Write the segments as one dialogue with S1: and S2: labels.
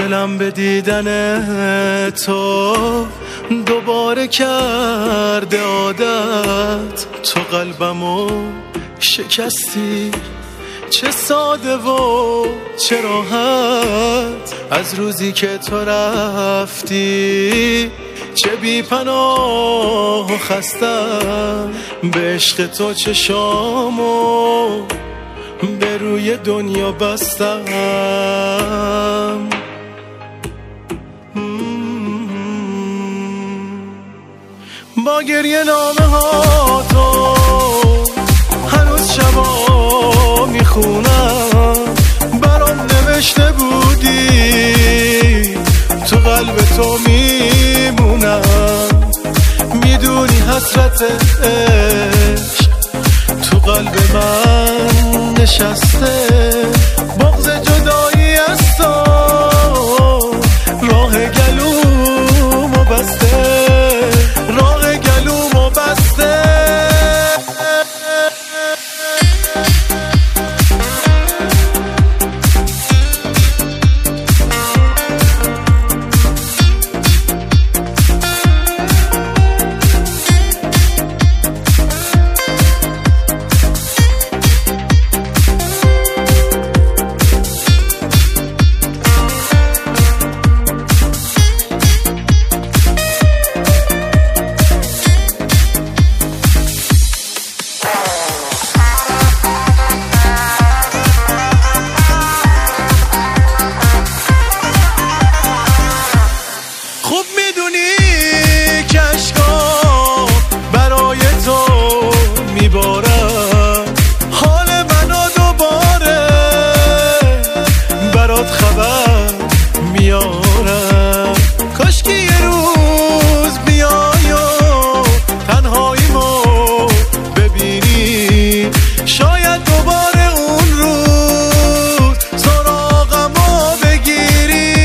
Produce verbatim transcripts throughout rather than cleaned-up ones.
S1: دلم به دیدن تو دوباره کرده عادت، تو قلبمو شکستی، چه ساده و چه راحت. از روزی که تو رفتی چه بی پناه و خستم، به عشق تو چشامو به روی دنیا بستم. با گریه نامه ها تو هنوز شبا میخونم، برام نوشته بودی تو قلب تو میمونم. میدونی حسرت عشق تو قلب من نشسته، بغض جدایی از تو راه گلومو بسته، راه گلومو بسته. خوب میدونی که عشقا برای تو میبارم، حال منو دوباره برات خبر میارم. کاشکی یه روز بیای و تنهاییمو ببینی، شاید دوباره اون روز سراغمو بگیری،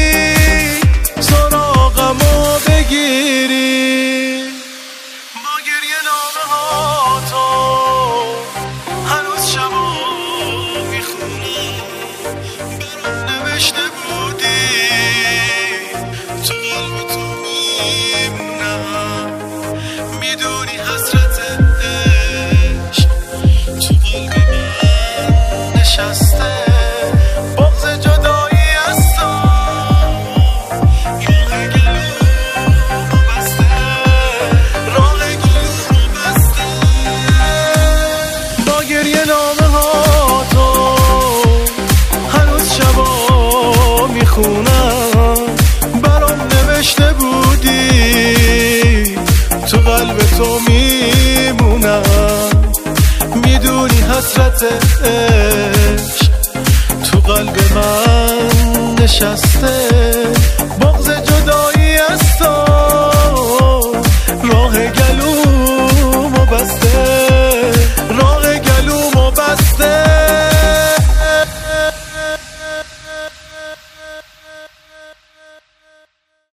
S1: سراغمو بگیری. با گریه نامه ها تو هنوز شبا میخونم، برام نوشته بودی تو قلب تو میمونم. میدونی حسرت عشق تو قلب من نشسته، بغض جدایی از تو راه گلومو بسته، راه گلومو بسته. با گریه نامه ها تو هنوز شبا میخونم، برام نوشته بودی تو قلب تو میمونم. میدونی حسرت عشق تو قلب من نشسته،